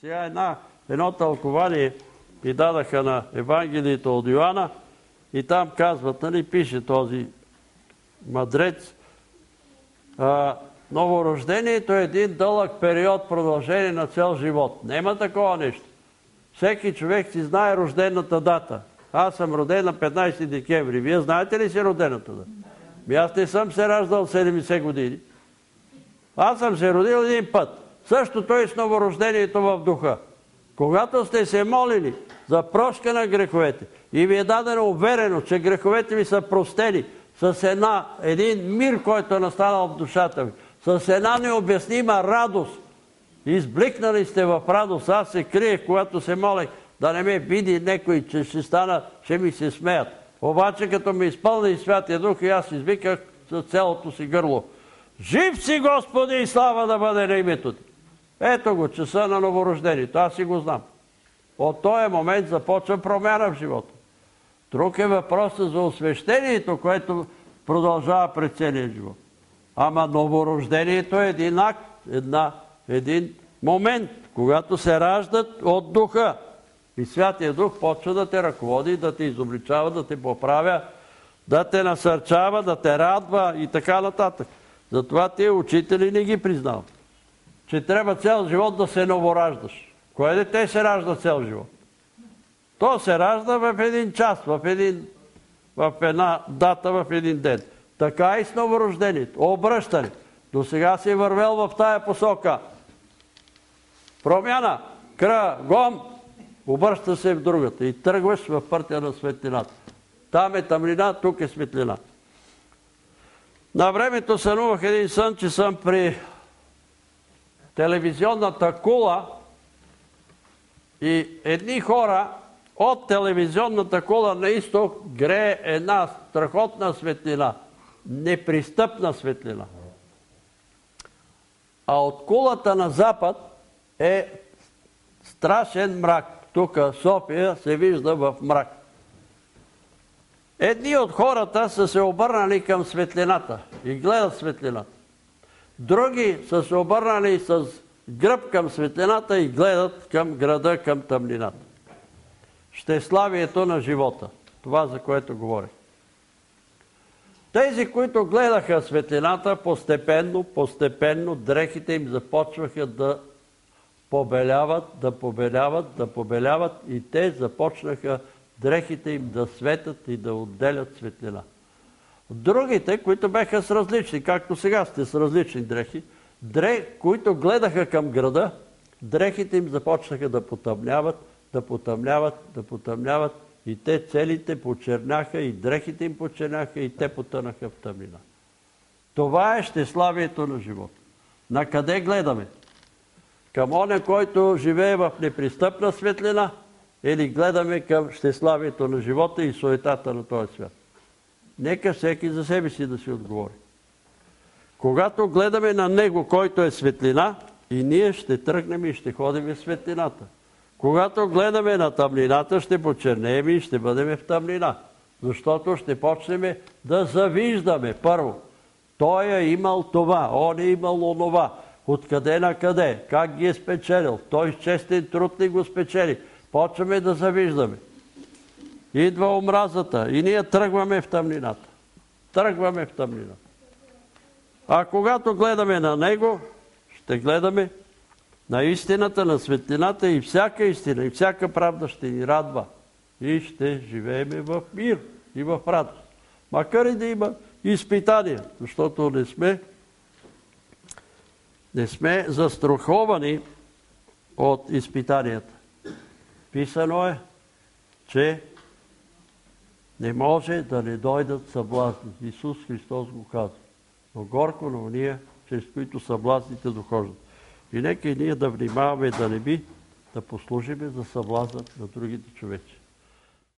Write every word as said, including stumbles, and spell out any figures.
Сега една, едно тълкование ми дадаха на Евангелието от Йоанна и там казват, нали, пише този мъдрец, а, новорождението е един дълъг период, продължение на цял живот. Нема такова нещо. Всеки човек си знае рождената дата. Аз съм роден на петнайсети декември. Вие знаете ли си родената дата? Ми аз не съм се раждал седемдесет години. Аз съм се родил един път. Същото и с новорождението в духа. Когато сте се молили за прошка на греховете и ви е дадено уверено, че греховете ви са простени с една, един мир, който е настанал в душата ви, с една необяснима радост, избликнали сте в радост. Аз се криех, когато се молех, да не ме види некой, че ще стана, ще ми се смеят. Обаче, като ме изпълни Святия Дух, и аз извиках с цялото си гърло: жив си, Господи, и слава да бъде на името ти. Ето го, часа на новорождението. Аз си го знам. От този момент започва промяна в живота. Друг е въпросът за освещението, което продължава през целия живот. Ама новорождението е един акт, една, един момент, когато се раждат от духа. И Святия Дух почва да те ръководи, да те изобличава, да те поправя, да те насърчава, да те радва и така нататък. Затова тия учители не ги признават, че трябва цял живот да се новораждаш. Кое дете се ражда цял живот? То се ражда в един час, в, един, в една дата, в един ден. Така и с новорождението. Обръщане. До сега си вървел в тая посока. Промяна. Кръгом. Обръща се в другата и тръгваш в пътя на светлината. Там е тъмнина, тук е светлина. На времето сънувах един сън, че съм при телевизионната кула и едни хора от телевизионната кула на изток грее една страхотна светлина, непристъпна светлина. А от кулата на запад е страшен мрак. Тук София се вижда в мрак. Едни от хората са се обърнали към светлината и гледат светлината. Други са се обърнали с гръб към светлината и гледат към града, към тъмнината. Щеславието на живота. Това, за което говорих. Тези, които гледаха светлината, постепенно, постепенно дрехите им започваха да побеляват, да побеляват, да побеляват и те започнаха дрехите им да светят и да отделят светлина. Другите, които беха с различни, както сега сте с различни дрехи, дрех, които гледаха към града, дрехите им започнаха да потъмняват, да потъмняват, да потъмняват и те целите почерняха и дрехите им почерняха и те потънаха в тъмнина. Това е щеславието на живота. На къде гледаме? Към оня, който живее в непристъпна светлина, или гледаме към щеславието на живота и суетата на този свят? Нека всеки за себе си да си отговори. Когато гледаме на Него, който е светлина, и ние ще тръгнем и ще ходим в светлината. Когато гледаме на тъмнината, ще почернеем и ще бъдем в тъмнина. Защото ще почнем да завиждаме първо. Той е имал това, он е имал онова. Откъде на къде, как ги е спечелил. Той с честен труд ли го спечели. Почваме да завиждаме. Идва омразата и ние тръгваме в тъмнината. Тръгваме в тъмнината. А когато гледаме на Него, ще гледаме на истината, на светлината и всяка истина, и всяка правда ще ни радва. И ще живееме в мир и в радост. Макар и да има изпитания, защото не сме, не сме застраховани от изпитанията. Писано е, че не може да не дойдат съблазни. Исус Христос го казва. Но горко на уния, чрез които съблазните дохождат. И нека и ние да внимаваме да не би да послужиме за съблазън на другите човечи.